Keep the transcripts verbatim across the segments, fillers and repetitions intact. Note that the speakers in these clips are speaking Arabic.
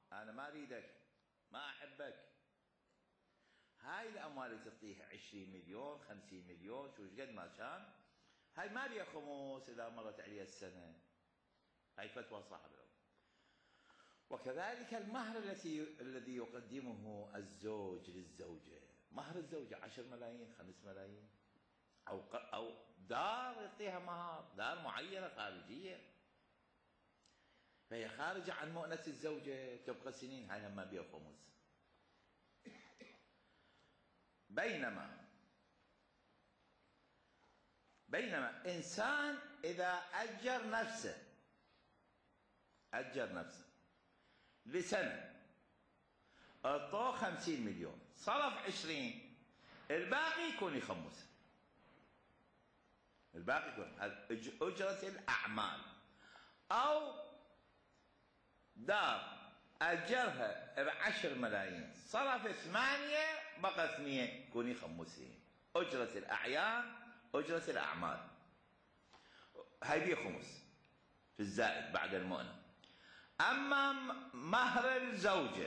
أنا ما أريدك، ما أحبك. هاي الأموال اللي تعطيها عشرين مليون خمسين مليون شو قد ما كان، هاي ما بيها خمس إذا مرت عليها السنة. هاي فتوى صاحب العمر. وكذلك المهر التي الذي يقدمه الزوج للزوجة، مهر الزوجة عشر ملايين خمس ملايين، أو أو دار يعطيها مهر، دار معينة خارجية، فهي خارجة عن مؤنة الزوجة تبقى سنين، هاي ما بيها خمس. بينما بينما إنسان إذا أجر نفسه أجر نفسه لسنة، أعطوه خمسين مليون، صرف عشرين، الباقي يكون يخمسه، الباقي يكون أجرة الأعمال. أو دار أجرها بعشر ملايين، صرف ثمانية بقى اثنين، يكون يخمسين، أجرة الأعيان أجرة الأعمال. هاي بيه خمس في الزائد بعد المؤنة. أما مهر الزوجة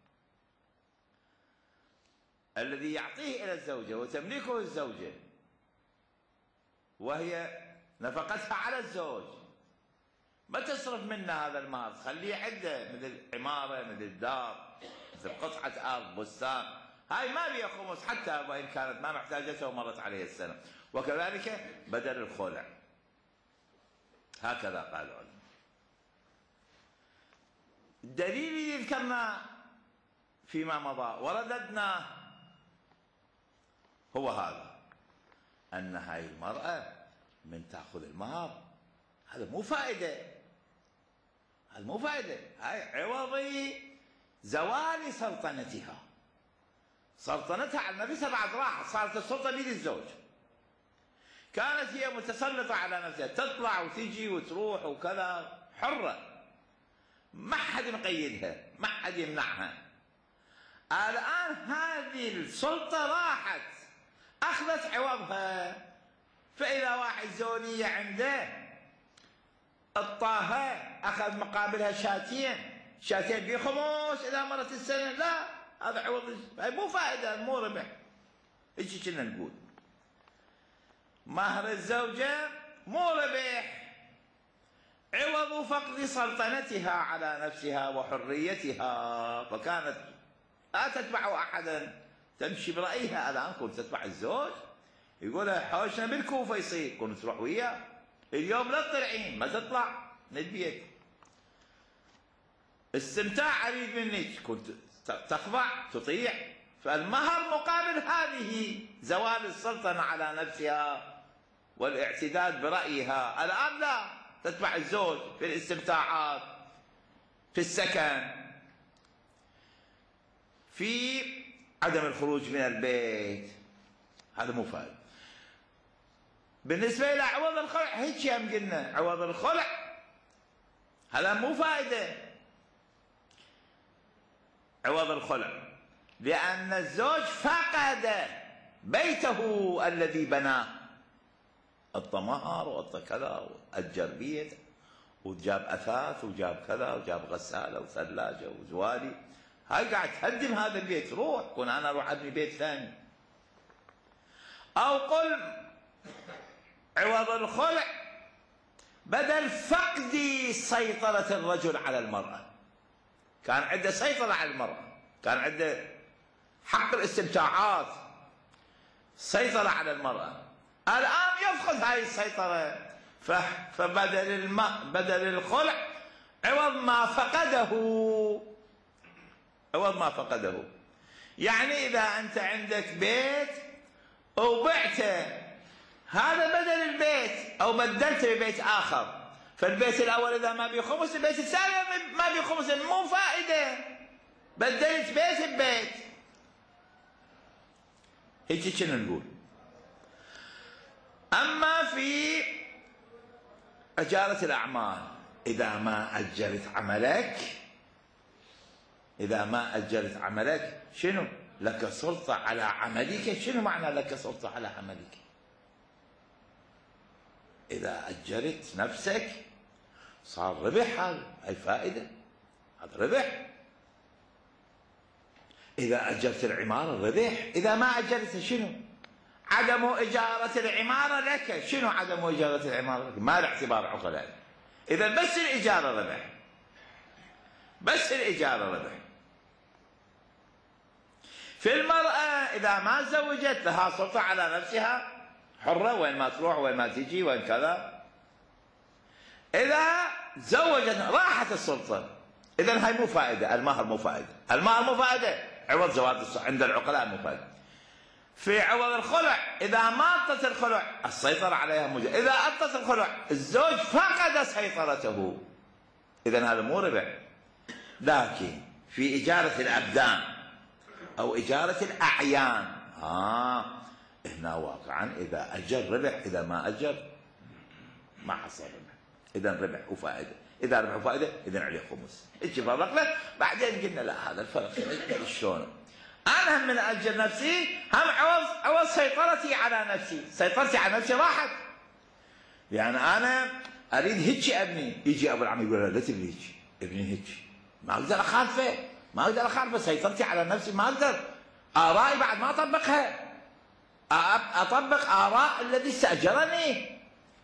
الذي يعطيه إلى الزوجة وتملكه الزوجة، وهي نفقتها على الزوج، ما تصرف منه هذا المهر، خليه عنده، مثل عمارة مثل دار مثل قطعة أرض بستان، هاي ما بيها خمس حتى وإن كانت ما محتاجتها ومرت عليه السنة. وكذلك بدل الخلع، هكذا قال العلماء. الدليل اللي ذكرناه فيما مضى ورددناه هو هذا، أن هاي المرأة من تأخذ المهر هذا مو فائدة، هذا مو فائدة، هاي عوضي زوال سلطنتها، سلطنتها على نفسها بعد راحت، صارت السلطة بيد الزوج. كانت هي متسلطة على نفسها، تطلع وتجي وتروح وكذا، حرة، ما حد مقيدها، ما حد يمنعها. الآن هذه السلطة راحت، أخذت عوضها. فإذا واحد زونية عنده الطاهة أخذ مقابلها شاتين، شاتين بخمس إذا مرت السنة، لا، هذا عوض، هاي مو فائدة، مو ربح. ايش كنا نقول؟ مهر الزوجة مو ربح، عوض فقد سلطنتها على نفسها وحريتها، فكانت لا تتبع أحدا، تمشي برأيها. الآن كنت تتبع الزوج، يقول حوشنا بالكوفة يصير، كنت تروح وياه. اليوم لا تطلعين، ما تطلع من البيت، استمتاع أريد منك، كنت تخضع تطيع. فالمهر مقابل هذه زوال السلطنة على نفسها والاعتداد برأيها. الآن لا، تتبع الزوج في الاستمتاعات، في السكن، في عدم الخروج من البيت، هذا مو فائدة. بالنسبة إلى عوض الخلع هيك يوم قلنا، عوض الخلع هذا مو فائدة، عوض الخلع، لأن الزوج فقد بيته الذي بناه، الطمار وكذا، وأجر بيت وجاب أثاث وجاب كذا وجاب غسالة وثلاجة وزوالي، هاي قاعد تهدم هذا البيت، روح كون أنا أروح أبني بيت ثاني. أو قل عوض الخلع بدل فقد سيطرة الرجل على المرأة، كان عنده سيطرة على المرأة، كان عنده حق الاستمتاعات، سيطرة على المرأة، الآن يفقد هاي السيطرة، فبدل الم... بدل الخلع عوض ما فقده، عوض ما فقده. يعني إذا أنت عندك بيت وبعته، هذا بدل البيت أو بدلته ببيت آخر، فالبيت الأول إذا ما بيه خمس، البيت الثاني ما بيه خمس، مو فائدة، بدلت بيت ببيت. هيك كنا نقول. أما في أجارة الأعمال، إذا ما أجرت عملك، إذا ما أجرت عملك شنو؟ لك سلطة على عملك. شنو معنى لك سلطة على عملك؟ إذا أجرت نفسك صار ربح، هذا هاي فائدة، هذا ربح. إذا أجرت العمارة ربح، إذا ما أجرت شنو؟ عدم إجارة العمارة لك. شنو عدم إجارة العمارة لك؟ ما له اعتبار عقلاء. إذا بس الإجارة ربح، بس الإجارة ربح. في المرأة إذا ما زوجت لها سلطة على نفسها، حرة وين ما تروح وين ما تجي وين كذا. إذا زوجت راحت السلطة، إذا هاي مو فائدة، المهر مو فائدة، المهر مو فائدة، عوض زواج عند العقلاء مو فائدة. في عوض الخلع إذا ما أعطت الخلع السيطرة عليها موجودة، إذا أعطت الخلع الزوج فقد سيطرته، إذا هذا مو ربح. لكن في إجارة الأبدان أو إجارة الأعيان آه هنا واقعا إذا أجر ربح، إذا ما أجر ما حصل ربح، إذا ربح وفائدة. إذا ربح وفائدة إذا عليه خمس. إيش فرقنا؟ بعدين قلنا لا هذا الفرق شلون؟ أنا هم من أجر نفسي هم عوض عوض سيطرتي على نفسي، سيطرتي على نفسي راحت. يعني أنا أريد هيك أبني، يجي أبو العم يقول لا تبني هيك، ابني هيك، ما أقدر أخالفه، ما أقدر أخالفه، سيطرتي على نفسي ما أقدر. آرائي بعد ما أطبقها، أطبق آراء الذي استأجرني.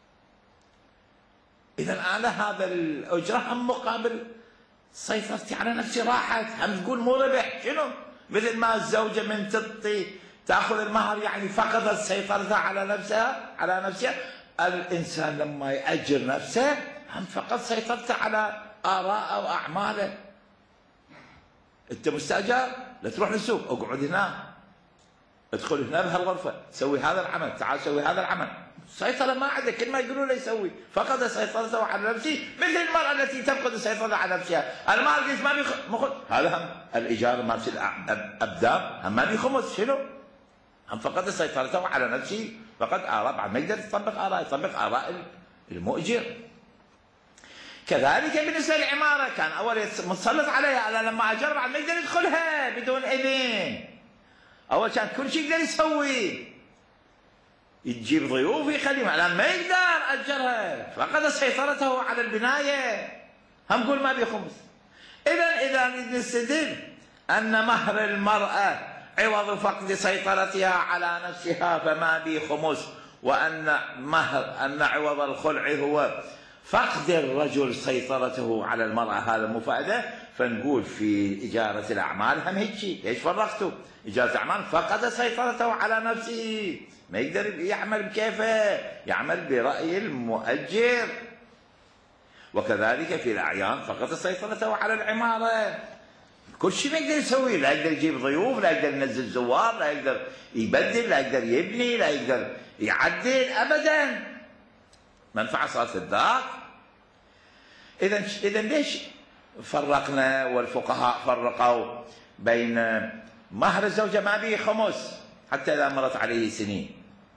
إذا أنا هذا الأجرة هم مقابل سيطرتي على نفسي راحت، هم تقول مو ربح. شنو؟ مثل ما الزوجة من تعطي تأخذ المهر يعني فقدت سيطرتها على نفسها على نفسها. الإنسان لما يأجر نفسه هم فقد سيطرته على آراءه وأعماله. أنت مستأجر لا تروح للسوق، اقعد هنا، ادخل هنا بهالغرفة، سوي هذا العمل، تعال سوي هذا العمل. سيطرة ما عنده، كل ما يقولوا له يسوي، فقد سيطرته على نفسه. مثل المرأة التي تفقد السيطرة على نفسها، المال قلت ما بيخمس، هذا هم الإيجار مال الأبدان هم ما بيخمس. شنو؟ هم فقد سيطرته على نفسه، فقد آراء بعد ما يقدر يطبق آراء، يطبق آراء المؤجر. كذلك بالنسبة للعمارة كان أول متسلط عليها، أنا لما أجر بعد ما يقدر يدخلها بدون إذن. أول كان كل شيء يقدر يسوي، يجيب ضيوف يخليهم، الآن ما يقدر أجرها، فقد سيطرته على البناية. هم قول ما بيخمس. إذا إذا نستدل أن مهر المرأة عوض فقد سيطرتها على نفسها فما بيخمس، وأن مهر أن عوض الخلع هو فقد الرجل سيطرته على المرأة، هذا مو فائدة. فنقول في إجارة الأعمال هم هيك شيء. ايش فرقتوا؟ إجارة الأعمال فقد سيطرته على نفسه، ما يقدر يعمل بكيفه، يعمل برأي المؤجر. وكذلك في الأعيان فقد سيطرته على العمارة، كل شيء ما يقدر يسوي، لا يقدر يجيب ضيوف، لا يقدر ينزل زوار، لا يقدر يبدل، لا يقدر يبني، لا يقدر يعدل أبدا. منفعة صارت الذاك. إذا إذا ليش فرقنا والفقهاء فرقوا بين مهر الزوجة ما به خمس حتى إذا مرت عليه سنين،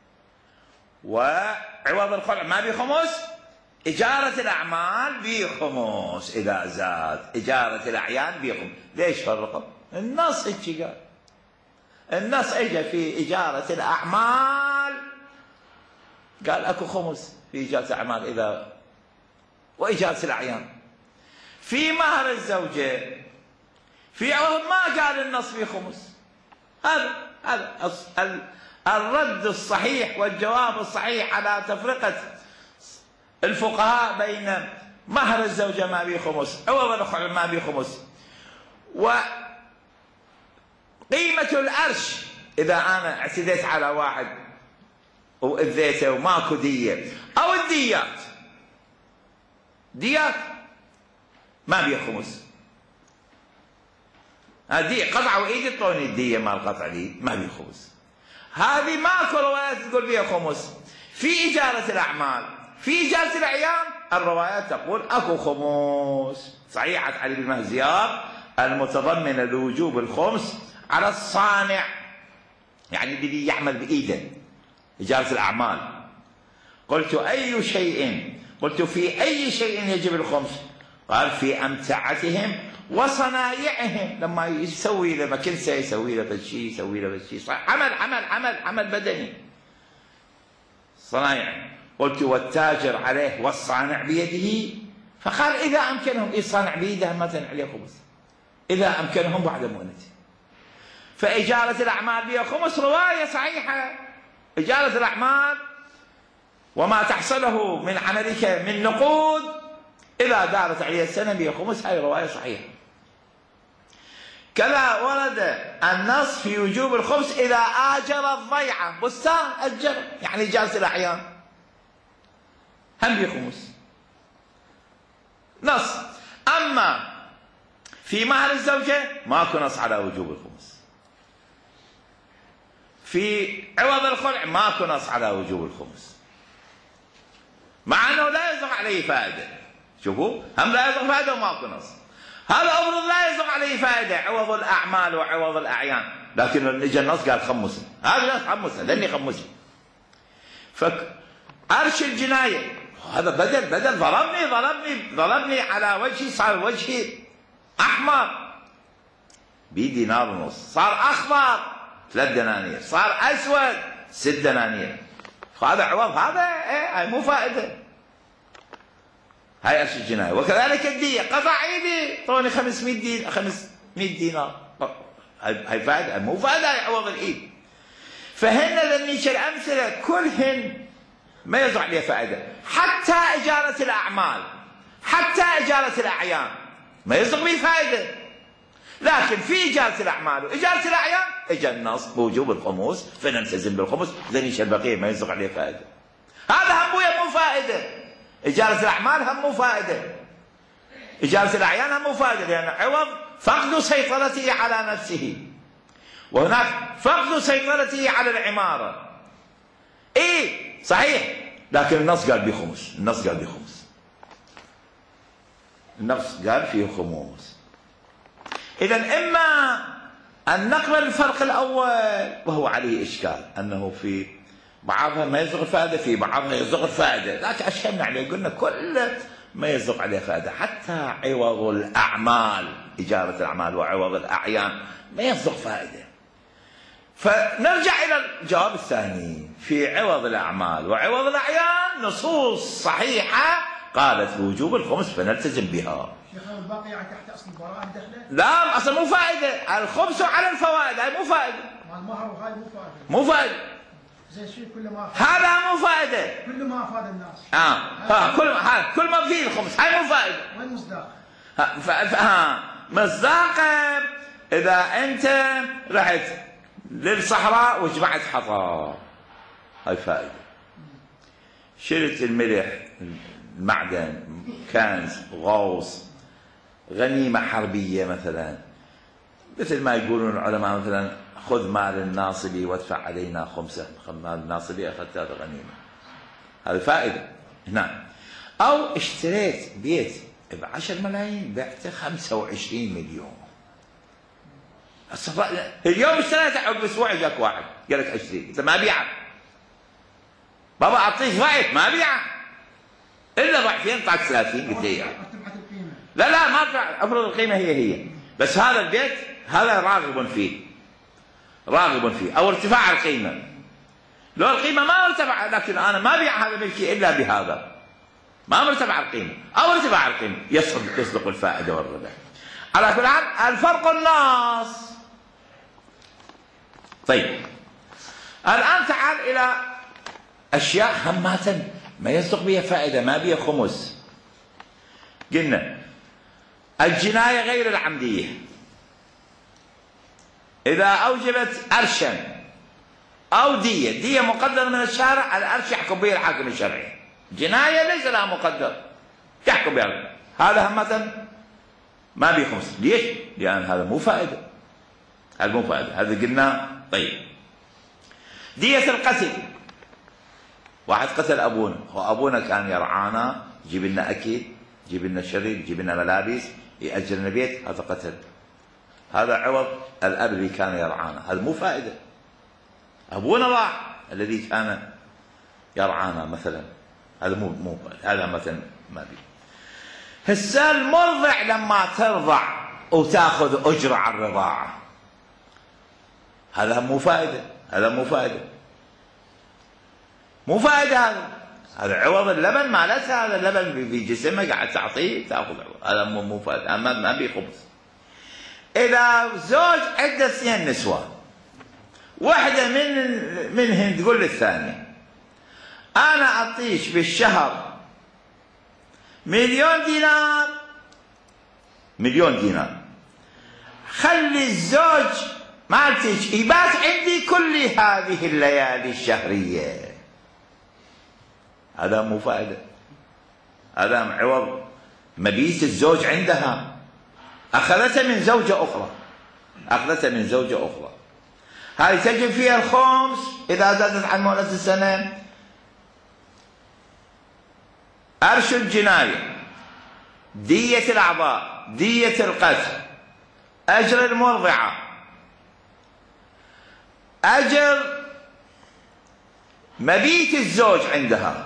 وعوض الخلع ما به خمس، إجارة الأعمال به خمس إذا زاد، إجارة الأعيان به خمس. ليش فرقوا؟ النص هيك قال، النص اجى في إجارة الأعمال قال أكو خمس في إجارة الأعمال إذا، وإجارة الأعيان. في مهر الزوجة في عوض ما قال النص في خمس. هذا هذا الرد الصحيح والجواب الصحيح على تفرقة الفقهاء بين مهر الزوجة ما به خمس، عوض الخلع ما به خمس، وقيمة الأرش إذا أنا اعتديت على واحد وأذيته وماكو دية، أو الديات، ديات ما بيه خمس. هذه قطعوا ايدي طوني الدية مال قطع لي ما بيه خمس. هذه ماكو روايات تقول بيها خمس. في إجارة الأعمال، في إجارة الأعيان الروايات تقول أكو خمس. صحيحة علي بن مهزيار المتضمنة لوجوب الخمس على الصانع، يعني الذي يعمل بإيده، إجارة الأعمال. قلت أي شيء؟ قلت في أي شيء يجب الخمس؟ قال في أمتعتهم وصنايعهم، لما يسوي له مكنسة يسوي له بشي، يسوي له بشي، عمل عمل عمل عمل بدني، صنايع. قلت والتاجر عليه والصانع بيده. فقال إذا أمكنهم، الصانع بيده مثلا عليه خمس إذا أمكنهم بعد مؤنته. فإجارة الأعمال بها خمس رواية صحيحة. إجارة الأعمال وما تحصله من عملك من نقود إذا دارت عليه السنة بها خمس، هاي رواية صحيحة. كذا ورد النص في وجوب الخمس إذا آجر الضيعة، بستان أجر يعني إجازة الأعيان هم بها خمس نص. أما في مهر الزوجة ماكو نص على وجوب الخمس. في عوض الخلع ماكو نص على وجوب الخمس، مع أنه لا يصدق عليه فائدة. شوفوا، هم لا يصدق فائدة وماكو نص. هذا أفرض لا يصدق عليه فائدة، عوض الأعمال وعوض الأعيان، لكن اجى النص قال خمسني، هذا النص خمسني لأني خمسني. فأرش الجناية هذا بدل بدل ضربني ضربني ضربني على وجهي، صار وجهي أحمر بدينار ونص، صار أخضر ثلاث دنانير، صار أسود ست دنانير. هذا عوض، هذا إيه هاي مو فائدة. هاي أرش الجناية. وكذلك الدية، قطع إيدي طوني خمسمئة دينار خمسمئة دينار، هاي فائدة مو فائدة، هاي عوض الإيد. فهن ذنيش الأمثلة كلهن ما يصدق عليها فائدة. حتى إجارة الأعمال، حتى إجارة الأعيان ما يصدق به فائدة. لكن في إجارة الأعمال وإجارة الأعيان إجا النص بوجوب الخمس فنلتزم بالخمس، ذنيش البقية ما يصدق عليها فائدة. هذا هم مو فائدة. إجارة الأعمال هم مو فائدة، إجارة الأعيان هم مو فائدة، لأن عوض فقد سيطرته على نفسه، وهناك فقد سيطرته على العمارة. إيه صحيح، لكن النص قال بخمس، النص قال بخمس، النص قال فيه خمس. إذا إما أن نقبل الفرق الأول وهو عليه إشكال، أنه في بعضها ما يصدق فائدة، في بعضها يصدق فائدة، لكن أشكلنا عليه قلنا كل ما يصدق عليه فائدة، حتى عوض الأعمال، إجارة الأعمال وعوض الأعيان ما يصدق فائدة. فنرجع إلى الجواب الثاني، في عوض الأعمال وعوض الأعيان نصوص صحيحة قالت بوجوب الخمس فنلتزم بها. شيخ الباقي تحت أصل البراءة دخله؟ لا، أصل مو فائدة، الخمس على الفوائد، هاي مو فائدة. مع المهر وهاي مو فائدة. مو فائدة. زي شيء كل ما هذا مو فائدة. كل ما أفاد الناس. آه ها كل ما كل ما فيه الخمس، هاي مو فائدة. وين مصداق؟ ها ف... ها مصداقه إذا أنت رحت للصحراء وجمعت حطب، هاي فائدة. شلت الملح، المعدن، كنز، غوص، غنيمة حربية مثلا، مثل ما يقولون العلماء مثلا خذ مال الناصبي وادفع علينا خمسة، مال الناصبي أخذت هذا غنيمة، هذه فائدة هنا. أو اشتريت بيت بعشر ملايين بعته خمسة وعشرين مليون، اليوم اشتريته عقب اسبوع جاك واحد قال لك اشتري، انت ما ابيعه بابا، اعطيك ضعف ما ابيعه الا ضعفين، طاق ثلاثين قلت لي لا لا ما ادفع، افرض القيمه هي هي، بس هذا البيت هذا راغب فيه راغب فيه او ارتفاع القيمه، لو القيمه ما ارتفع لكن انا ما ابيع هذا ملكي الا بهذا، ما مرتفع القيمه او ارتفاع القيمه، يصدق يصدق الفائده والربح. على كل حال الفرق النص. طيب الآن تعال إلى أشياء همات ما يصدق بها فائدة، ما بها خمس. قلنا الجناية غير العمدية إذا أوجبت أرشا أو دية، دية مقدرة من الشارع، الأرش يحكم به الحاكم الشرعي، جناية ليس لها مقدر يحكم بها، هذا همة ما بيه خمس. ليش؟ لأن هذا مو فائدة، هذا مو فائدة، هذا قلنا. طيب دية القتل، واحد قتل أبونا، وأبونا كان يرعانا، يجيب لنا أكل، يجيب لنا شرب، يجيب لنا ملابس، يأجر لنا بيت، هذا قتل، هذا عوض الأب الذي كان يرعانا، هذا مو فائدة. أبونا راح الذي كان يرعانا مثلا، هذا مو مو هذا مثلا ما بيه. هسه المرضع لما ترضع وتاخذ أجرة على الرضاعة، هذا مو فائدة، هذا مو فائدة، مو فائدة، هذا هذا عوض اللبن مالتها، هذا اللبن في جسمها قاعد تعطيه تاخذ عوض، هذا مو مو فائدة، ما ما بيه خبز. إذا زوج عنده اثنين نسوة واحدة من منهن تقول للثانية أنا أعطيش بالشهر مليون دينار مليون دينار، خلي الزوج مالتك يبات عندي كل هذه الليالي الشهرية. هذا مو فائدة، هذا عوض مبيت الزوج عندها، أخذتها من زوجة أخرى، أخذتها من زوجة أخرى. هاي تجب فيها الخمس إذا زادت عن مهلة السنة. أرش الجناية، دية الأعضاء، دية القتل، أجر المرضعة، أجر مبيت الزوج عندها،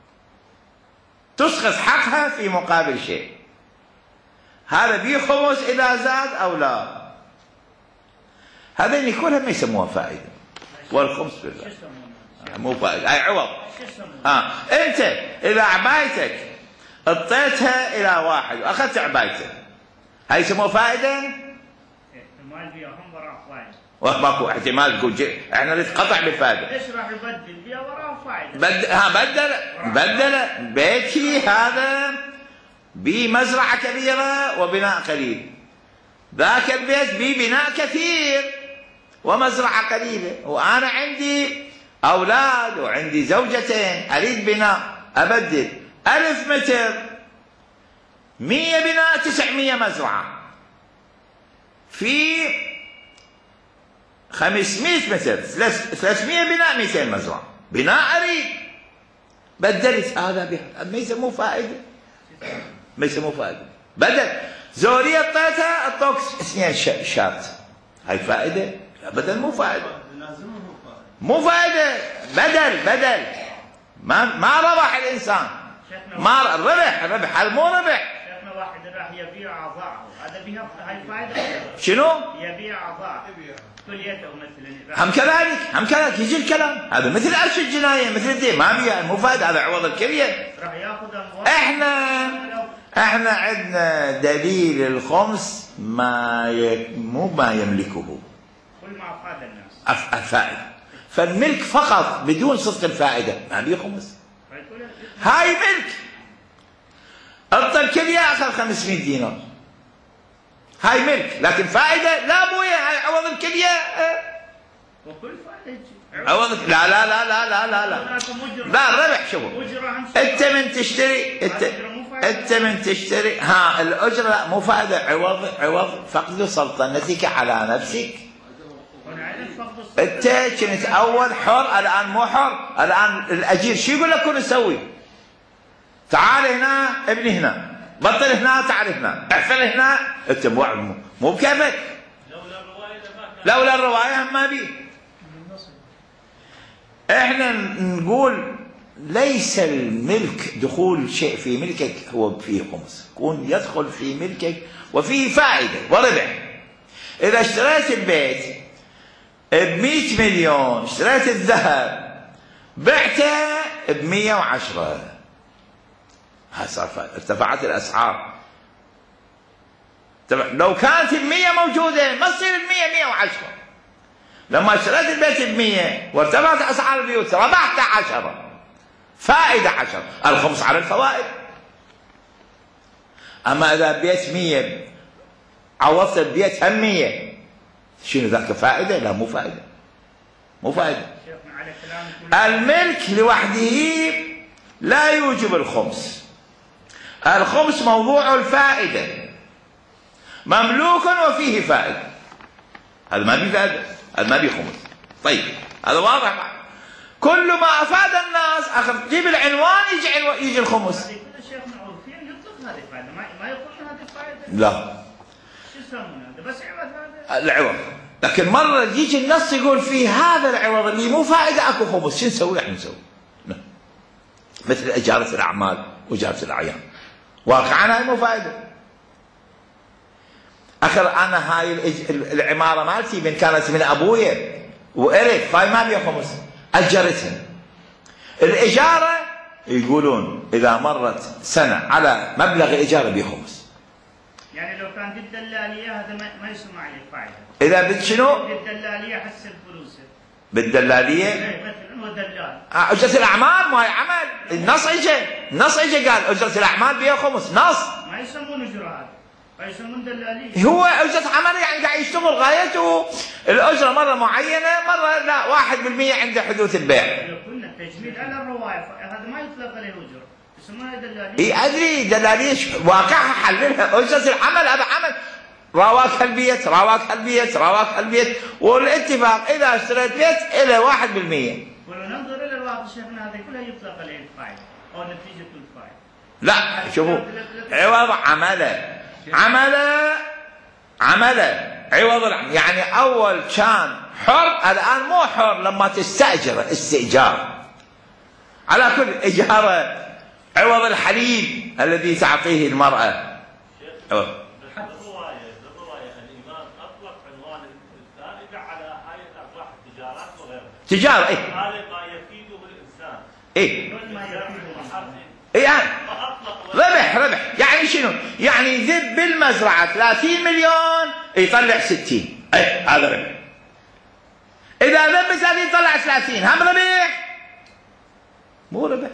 تسقط حقها في مقابل شيء. هذا بيه خمس إذا زاد أو لا. هذين كلها ما يسموها فائدة، والخمس بالله مو فائدة، هاي عوض. ها أنت إذا عبايتك اعطيتها إلى واحد وأخذت عبايته، هاي يسموها فائدة؟ احتمال بيها هم وراء فائدة. وماكو احتمال تقول جي. احنا نتقطع بالفائدة. ليش راح يبدل بيها وراء فائدة؟ بد... ها بدل بدل بيتي هذا بمزرعة كبيرة وبناء قليل، ذاك البيت ببناء كثير ومزرعة قليلة، وأنا عندي أولاد وعندي زوجتين أريد بناء، أبدل ألف متر مية بناء تسعمية مزرعة، في خمسمية متر ثلاثمية بناء مئتين مزرعة، بناء أريد بدلت هذا بهذا، ما يسموه فائدة، ما يسموه فائدة. بدل زورية اعطيتها اعطوك اثنين شات، هاي فائدة؟ بدل مو فائدة، مو فائدة، بدل بدل ما ما ربح الإنسان، ما الربح الربح هذا مو ربح. شيخنا واحد راح يبيع أعضاءه، هذا بيها هاي فائدة؟ شنو؟ يبيع أعضاء كليته مثلا. هم كذلك هم كذلك يجي الكلام هذا مثل أرش الجناية مثل الدين، ما بيها مو فائدة، هذا عوض الكلية. راح ياخذ أموال. احنا احنا عندنا دليل الخمس ما ي... مو ما يملكه، كل ما أفاد الناس الفائدة، فالملك فقط بدون صدق الفائدة ما بيه خمس. هاي ملك، اعطى الكلية أخذ خمسمية دينار، هاي ملك، لكن فائدة لا ابويا، هاي عوض الكلية. وكل فائدة عوض لا لا لا لا لا لا لا لا الربح. شوفوا انت من تشتري انت انت من تشتري ها الاجره لا مو فائده، عوض عوض فقد سلطنتك على نفسك. انت كنت اول حر الان مو حر، الان الاجير شو يقول لك كن نسوي؟ تعال هنا ابني هنا، بطل هنا تعال هنا، احفل هنا، انت مو مو بكيفك. لولا الروايه لولا الروايه ما بي. احنا نقول ليس الملك دخول شيء في ملكك هو فيه خمس، يكون يدخل في ملكك وفيه فائده وربح. اذا اشتريت البيت بمئة مليون، اشتريت الذهب بعته بمئة وعشرة، هاي صار ارتفعت الاسعار. لو كانت المية موجوده ما تصير المية مئة وعشرة. لما اشتريت البيت بمية وارتفعت اسعار البيوت ربحت عشرة، فائده عشرة، الخمس على الفوائد. اما اذا بيت مية عوضت البيت هم مية، شنو ذاك فائده؟ لا مو فائده، مو فائده. الملك لوحده لا يوجب الخمس، الخمس موضوع الفائده، مملوك وفيه فائده، هذا ما بيه فائده، هذا ما بيه خمس. طيب هذا واضح. كل ما افاد الناس اخذ جيب العنوان يجي عنوان يجي الخمس. شيخنا عرفيا يطلق هذه الفائده، ما يقولون هذه الفائده. لا شو يسمونه هذا؟ بس عوض هذا العوض، لكن مره يجي النص يقول في هذا العوض اللي مو فائده اكو خمس، شو نسوي؟ احنا نسوي مثل اجاره الاعمال واجاره الاعيان، واقعا هاي مو فائده. اخر انا هاي العماره مالتي من كانت من ابويا وارث، فاي ما بيها خمس، اجرتها. الاجاره يقولون اذا مرت سنه على مبلغ الاجاره بيه خمس. يعني لو كان الدلاليه هذا ما يسمع عليه فائده. اذا بد شنو؟ الدلاليه حسب فلوسه. بالدلاليه. إيه، مثلا هو دلال. آه، اجره الاعمال ما هي عمل. النص اجى النص اجى قال اجره الاعمال بها خمس نص. ما يسمون اجره هذا، ما يسمون دلاليه. هو اجره عمل يعني قاعد يشتغل غايته الاجره مره معينه مره لا واحد بالمئة عند حدوث البيع. لو كنا التجميد على الروايه هذا ما يطلق عليه اجره، يسمونها دلاليه. اي ادري دلاليه واقعها حللها اجره العمل هذا عمل رواك البيت رواك البيت رواك البيت والاتفاق اذا اشتريت بيت الى واحد بالمئة. ولو ننظر الى الواقع شيخنا هذا كلها يطلق عليه الفاعل او نتيجه الفاعل. لا شوفوا عوض عمله عمله عمله عوض العمل يعني اول كان حر الان مو حر لما تستاجر استئجار على كل اجاره عوض الحليب الذي تعطيه المراه. عوض. الروايه الروايه الامام اطلق عنوان الفائده على هاي ارباح التجارات وغيرها. تجاره اي هذا ما يفيده الانسان. اي ما يفيده اي يعني ربح ربح يعني شنو؟ يعني يذب بالمزرعه ثلاثين مليون يطلع ستين. اي هذا ربح. اذا ذب ثلاثين طلع ثلاثين هم ربح؟ مو ربح.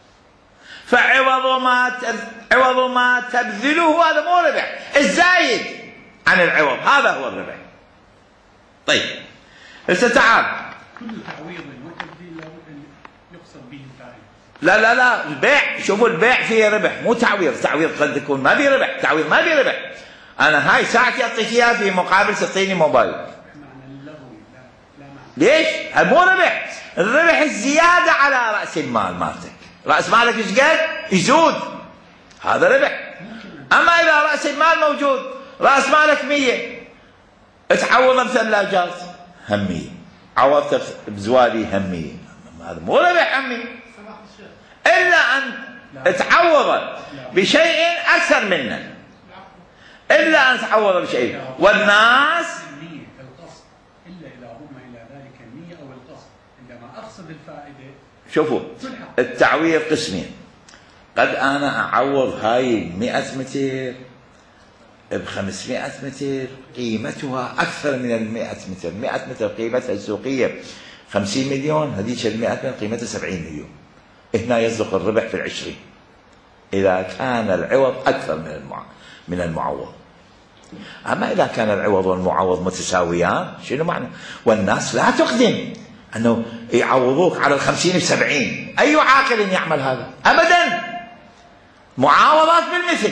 فعوض ما عوض ما تبذله هذا مو ربح، الزايد عن العوض هذا هو الربح. طيب هسه تعال كل تعويض وتبديل لابد ان يقصد به الفائده. لا لا لا البيع شوفوا البيع فيه ربح مو تعويض. تعويض قد يكون ما بيه ربح، تعويض ما بيه ربح. انا هاي ساعتي اعطيك اياها في مقابل تعطيني موبايل. معنى اللغوي لا لا معنى. ليش؟ هذا مو ربح، الربح الزياده على راس المال مالتك. راس مالك ايش قد؟ يزود هذا ربح. اما اذا راس المال موجود راس مالك مية تعوض بثلاجات هم مية عوضت بزوالي هم مية هذا مو ربح عمي الا ان تعوض بشيء اكثر منه الا ان تعوض بشيء. والناس النية القصد الا اذا هم الى ذلك النية او القصد. عندما اقصد الفائده شوفوا التعويض قسمين. قد انا اعوض هاي مئة متر بخمسمائة متر قيمتها اكثر من المئة متر. مئة متر قيمتها السوقيه خمسين مليون هذيك المئة متر قيمتها سبعين مليون. هنا يصدق الربح في العشرين اذا كان العوض اكثر من المع... من المعوض. اما اذا كان العوض والمعوض متساويان شنو معنى؟ والناس لا تقدم انه يعوضوك على الخمسين بسبعين. اي عاقل يعمل هذا؟ ابدا. معاوضات بالمثل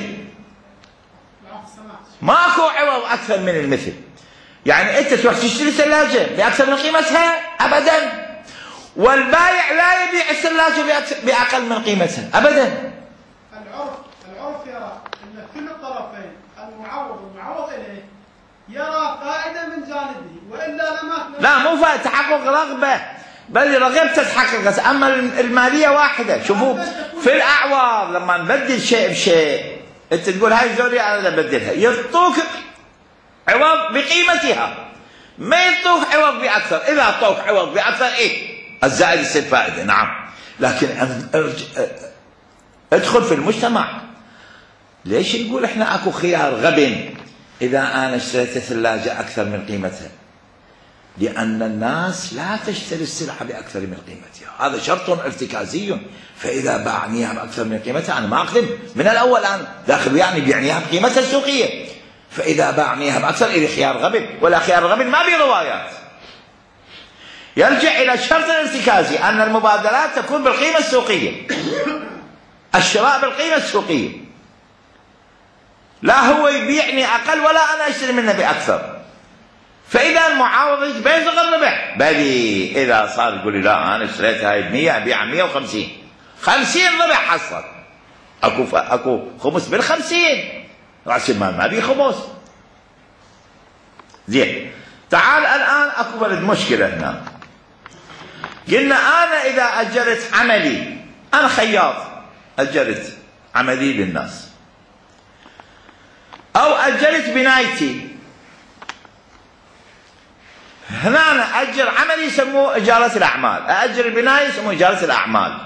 ماكو عوض اكثر من المثل. يعني انت تروح تشتري ثلاجه باكثر من قيمتها ابدا، والبايع لا يبيع الثلاجه باقل من قيمتها ابدا. العرف العرف يرى ان كل الطرفين المعوض والمعوض اليه يرى فائده من جانبه والا لما لا مو فائده تحقق رغبه بل رغبت تحقق. اما الماليه واحده. شوفوا في الاعواض لما نبدل شيء بشيء انت تقول هاي زوري انا ببدلها يعطوك عوض بقيمتها ما يعطوك عوض باكثر. اذا اعطوك عوض باكثر ايه الزائد يصير فائده نعم. لكن ادخل في المجتمع. ليش نقول احنا اكو خيار غبن اذا انا اشتريت ثلاجه اكثر من قيمتها؟ لأن الناس لا تشتري السلعة بأكثر من قيمتها. هذا شرط ارتكازي. فإذا باعنيها بأكثر من قيمتها أنا ما أقدم من الأول أنا داخل ويعني بيعنيها بقيمتها السوقية. فإذا باعنيها بأكثر إلي خيار غبن. ولا خيار غبن ما بيه روايات. يرجع إلى الشرط الارتكازي أن المبادلات تكون بالقيمة السوقية. الشراء بالقيمة السوقية. لا هو يبيعني أقل ولا أنا أشتري منه بأكثر. فإذا المعاوض بيصغر الربح. بلي إذا صار يقول لي لا أنا اشتريت هاي ب مئة أبيعها مئة وخمسين خمسين ربح حصل. أكو أكو خمس بالخمسين رأس المال ما بيه خمس. زين تعال الآن أكو ولد مشكلة هنا. قلنا أنا إذا أجرت عملي أنا خياط أجرت عملي للناس أو أجرت بنايتي. هنا أنا أجر عملي يسموه إجارة الأعمال. أجر البناية يسموه إجارة الأعمال.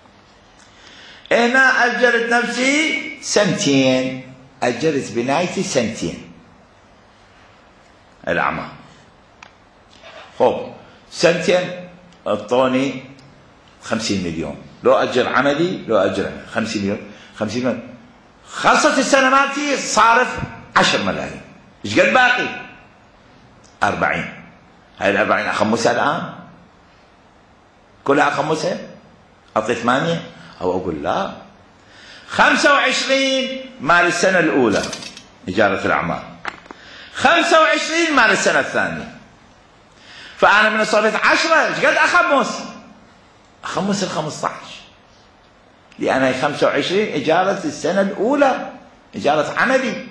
هنا أجرت نفسي سنتين أجرت بنايتي سنتين الأعمال. خب سنتين اعطوني خمسين مليون، لو اجر عملي لو اجر خمسين مليون خمسين مليون، خلصت السنه مالتي صارف عشرة ملايين، ايش قد باقي؟ أربعين. هاي الأربعين اخمسها الان؟ كلها اخمسها؟ اعطي ثمانيه؟ او اقول لا، خمسة وعشرين مال السنه الاولى اجاره الاعمال، خمسة وعشرين مال السنه الثانيه، فانا من صرفت عشرة ايش قد اخمس؟ اخمس ال خمسة عشر، لان هي خمسة وعشرين اجاره السنه الاولى، اجاره عملي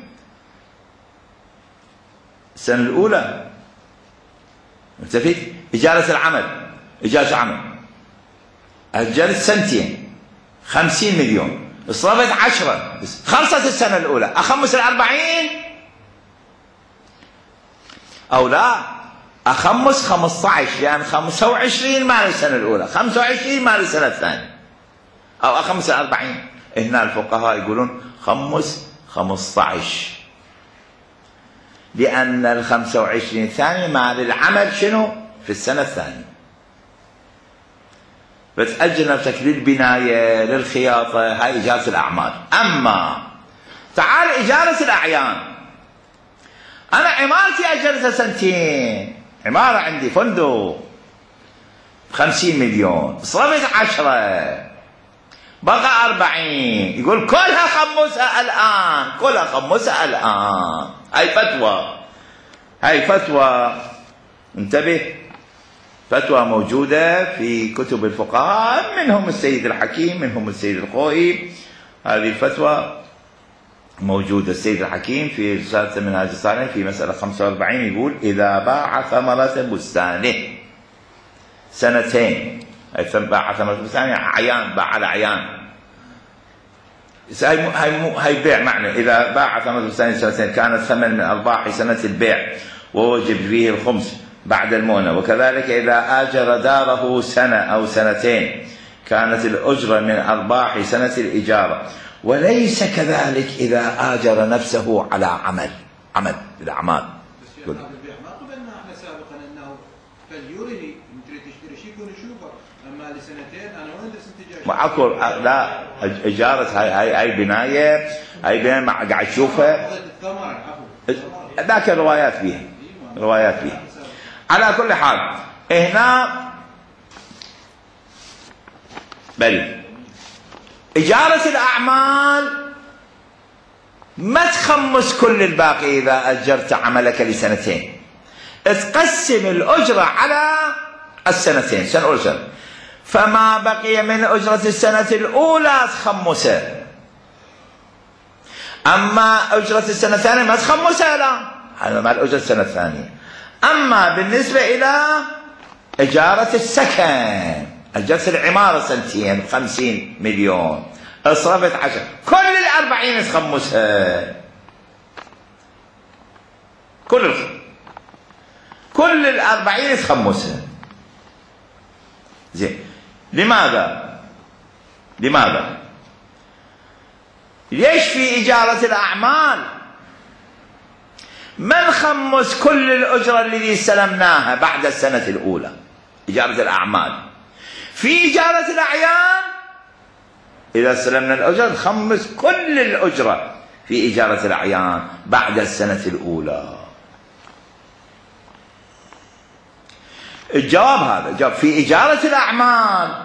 السنه الاولى، انتبهت؟ اجاره العمل، اجاره عمل اجرت سنتين خمسين مليون، صرفت عشرة، خلصت السنه الاولى، اخمس الأربعين او لا؟ اخمس خمسة عشر، يعني خمسة وعشرين مال السنه الاولى، خمسة وعشرين مال السنه الثانيه، او اخمس الأربعين. هنا الفقهاء يقولون خمس خمسة عشر، لان ال خمسة وعشرين الثانيه مال العمل شنو؟ في السنه الثانيه، فتأجل نفسك للبنايه للخياطه، هاي اجاره الاعمال. اما تعال اجاره الاعيان، انا عمارتي اجرتها سنتين، عمارة عندي فندق بخمسين مليون، صرفت عشرة بقى أربعين، يقول كلها خمسها الآن، كلها خمسها الآن. هاي فتوى، هاي فتوى، انتبه، فتوى موجودة في كتب الفقهاء، منهم السيد الحكيم، منهم السيد الخوئي. هذه الفتوى موجودة السيد الحكيم في رسالة منهاج الصالحين في مسألة خمسة وأربعين، يقول إذا باع ثمرة بستانه سنتين، أي باع ثمرة بستانه عيان، باع على عيان، هاي هاي هاي بيع معنى. إذا باع ثمرة بستانه سنتين كان الثمن من أرباح سنة البيع ووجب فيه الخمس بعد المونة، وكذلك إذا آجر داره سنة أو سنتين كانت الأجرة من أرباح سنة الإجارة، وليس كذلك إذا آجر نفسه على عمل، عمل الأعمال. بس يا البيع ما قبلنا احنا سابقا انه فليوره تريد تشتري شيء يكون يشوفه، اما لسنتين انا وين درست تجاره؟ معكر لا، إجارة هاي هاي هاي بناية، هاي بناية مع قاعد تشوفها. الثمر عفوا ذاك الروايات بيها، روايات بيها. على كل حال هنا بل إجارة الأعمال ما تخمس كل الباقي إذا أجرت عملك لسنتين، تقسم الأجرة على السنتين، سنة أولى سنة، فما بقي من أجرة السنة الأولى تخمسه، أما أجرة السنة الثانية ما تخمسها، لا، هذا مال أجرة السنة الثانية. أما بالنسبة إلى إجارة السكن، أجرت العمارة سنتين بخمسين مليون، صرفت عشر، كل الأربعين تخمسها، كل كل الأربعين تخمسها. زين، لماذا؟ لماذا؟ ليش في إجارة الأعمال ما نخمس كل الأجرة التي استلمناها بعد السنة الأولى؟ إجارة الأعمال. في إجارة الأعيان إذا استلمنا الأجرة نخمس كل الأجرة في إجارة الأعيان بعد السنة الأولى. الجواب هذا جواب. في إجارة الأعمال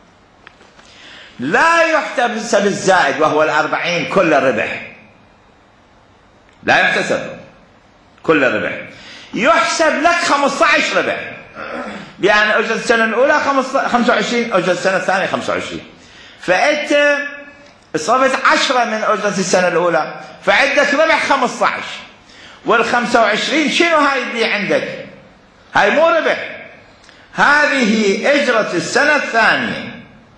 لا يحتسب الزائد وهو الأربعين كل ربح، لا يحتسب كل ربح، يحسب لك خمسة عشر ربح، لأن أجرة السنة الأولى خمسة وعشرين، أجرة السنة الثانية خمسة وعشرين، فأنت صرفت عشرة من أجرة السنة الأولى، فعندك ربح خمسة عشر، والخمسة وعشرين شنو هاي اللي عندك؟ هاي مو ربح، هذه أجرة السنة الثانية،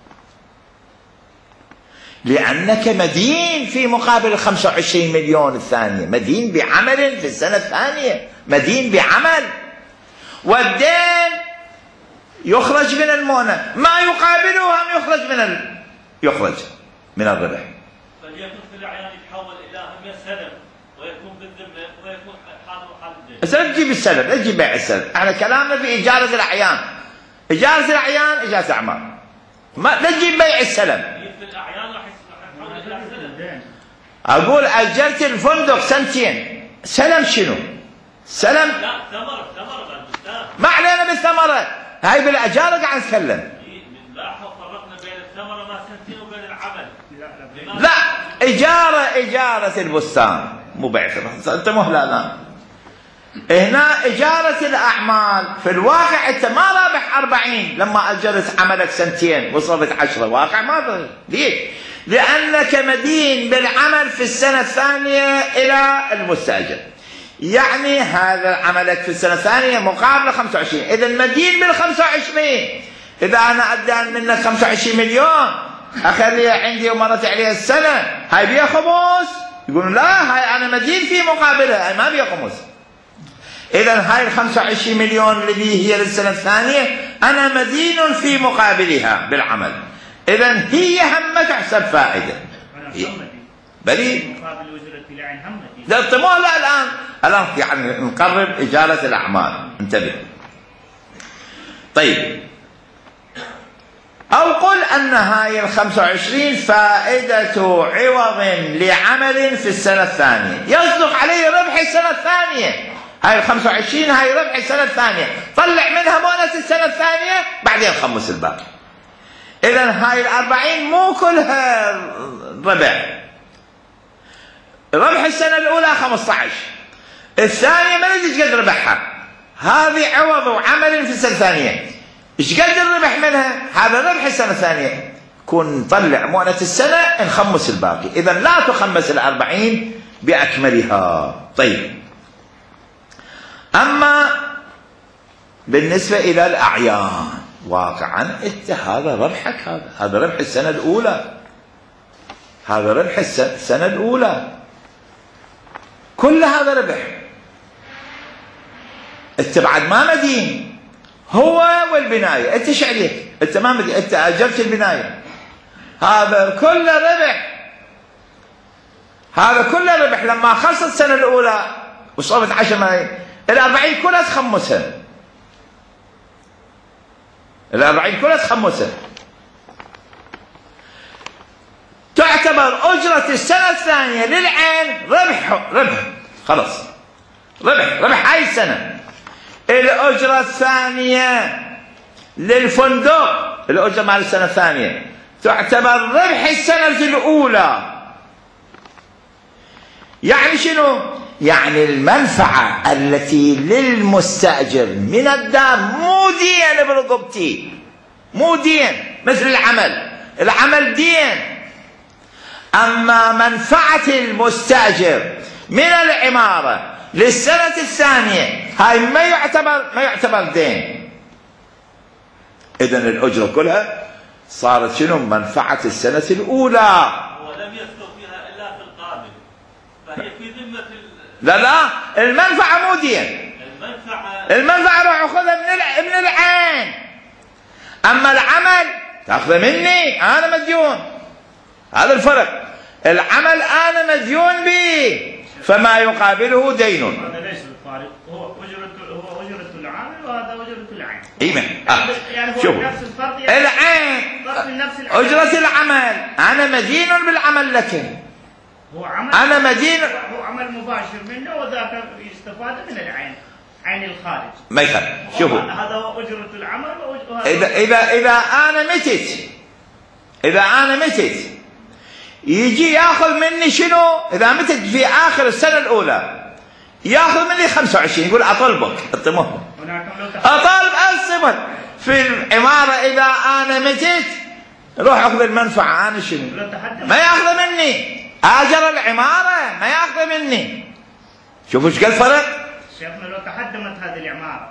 لأنك مدين في مقابل الخمسة وعشرين مليون الثانية، مدين بعمل في السنة الثانية، مدين بعمل، والدين يخرج من المونة، ما يقابله هم يخرج من ال... يخرج من الربح. فليكن في الأعيان يتحول إلى هم سنة ويكون بالذمه ويكون حاله حال الدين. بس لا تجيب السلم، لا تجيب بيع السلم، احنا كلامنا في اجاره الاعيان. اجاره الاعيان اجاره اعمار. ما لا تجيب بيع السلم. في الاعيان راح يحول الى سلم. اقول اجرت الفندق سنتين، سلم شنو؟ سلم؟ لا ثمره ثمره بالبستان. ما علينا بالثمره، هاي بالاجاره قاعد نتكلم. لا فرقنا بين الثمره ما سنتين وبين العمل. لا اجاره اجاره البستان مو بيع البستان، انت مهله الان. هنا اجاره الاعمال في الواقع انت ما رابح أربعين لما اجرت عملك سنتين وصلت عشرة، واقع ما رابح. ليش؟ لانك مدين بالعمل في السنه الثانيه الى المستاجر. يعني هذا عملك في السنه الثانيه مقابل خمسة وعشرين، اذا مدين بال خمسة وعشرين. اذا انا ادان منك خمسة وعشرين مليون اخليها عندي ومرت عليها السنه، هاي بيها خمس؟ يقولون لا هاي انا مدين في مقابلها، هاي ما بيها خمس. اذا هاي ال خمسة وعشرين مليون اللي هي للسنه الثانيه انا مدين في مقابلها بالعمل. اذا هي هم تحسب فائده. بلي مقابل اجرتي لعين همتي. لا الطموح لا الان، الان يعني نقرب اجاره الاعمال، انتبه. طيب أو قل أن هاي ال خمسة وعشرين فائدة عوض لعمل في السنة الثانية، يصدق عليه ربح السنة الثانية. هاي ال خمسة وعشرين هاي ربح السنة الثانية، طلع منها بونس السنة الثانية بعدين خمس الباقي. إذا هاي ال أربعين مو كلها ربح. ربح السنة الأولى خمسة عشر، الثانية ما ندري ايش قد ربحها، هذه عوض وعمل في السنة الثانية. ايش قد الربح منها؟ هذا ربح السنة الثانية، كون نطلع مؤنة السنة نخمس الباقي، إذا لا تخمس الأربعين بأكملها. طيب أما بالنسبة إلى الأعيان واقعا انت هذا ربحك، هذا هذا ربح السنة الأولى، هذا ربح السنة الأولى، كل هذا ربح. انت بعد ما مدين، هو والبناية، انت ايش عليك؟ انت ما مدين، انت اجرت البناية، هذا كله ربح، هذا كله ربح. لما خلصت السنة الأولى وصرفت عشر ملايين، الأربعين كلها تخمسها، الأربعين كلها تخمسها، تعتبر أجرة السنة الثانية للعين ربح، ربح خلاص، ربح ربح هاي السنة. الأجرة الثانية للفندق، الأجرة مال السنة الثانية تعتبر ربح السنة الأولى. يعني شنو؟ يعني المنفعة التي للمستأجر من الدار مو دين برقبتي، مو دين مثل العمل، العمل دين. أما منفعة المستأجر من العمارة للسنة الثانية هاي ما يعتبر ما يعتبر دين. إذن الأجرة كلها صارت شنو؟ منفعة السنة الأولى. هو لم يسلك فيها إلا في القابل، فهي في ذمة ال... لا لا المنفعة مو دين، المنفعة المنفعة راح أخذها من الع... من العين. أما العمل تأخذه مني، أنا مديون، هذا الفرق. العمل أنا مديون به فما يقابله دين. هذا ليس الفارق، هو أجرة هو أجرة العامل وهذا أجرة العين. إيمان آه. يعني هو شوف نفس الفرق، يعني العين نفس العين. أجرة العمل أنا مدين بالعمل لك، هو عمل أنا مدين، هو عمل مباشر منه وذاك يستفاد من العين، عين الخارج. ما يخالف. شوفوا هذا هو أجرة العمل وأجرة إذا إذا إذا أنا متت، إذا أنا متت يجي ياخذ مني شنو؟ إذا متت في آخر السنة الأولى ياخذ مني خمسة وعشرين، يقول أطلبك أطلبه، أطالب أصبر في العمارة. إذا أنا متت روح أخذ المنفعة، أنا شنو؟ ما ياخذ مني، آجر العمارة ما ياخذ مني. شوفوا ايش قال فرق؟ شيخنا لو تحدمت هذه العمارة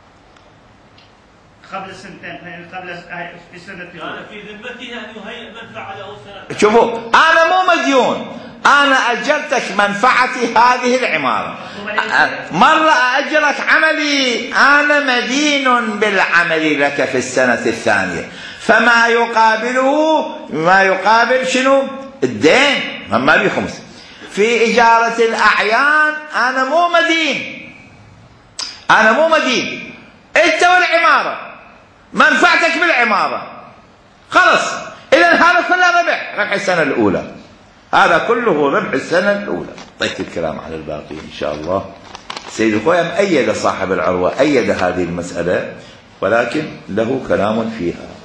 قبل سنتين، قبل في سنة كان في ذمته أن يهيئ منفعة له سنة. شوفوا أنا مو مديون، أنا أجرتك منفعتي هذه العمارة، مرة أجرك عملي، أنا مدين بالعمل لك في السنة الثانية، فما يقابله ما يقابل شنو؟ الدين، ما بي خمس. في إجارة الأعيان أنا مو مدين، أنا مو مدين، أنت والعمارة منفعتك بالعمارة، خلص. إذا هذا كله ربح، ربح السنة الأولى، هذا كله ربح السنة الأولى. طيب الكلام على الباقي إن شاء الله. سيد الخويم أيد صاحب العروة، أيد هذه المسألة، ولكن له كلام فيها.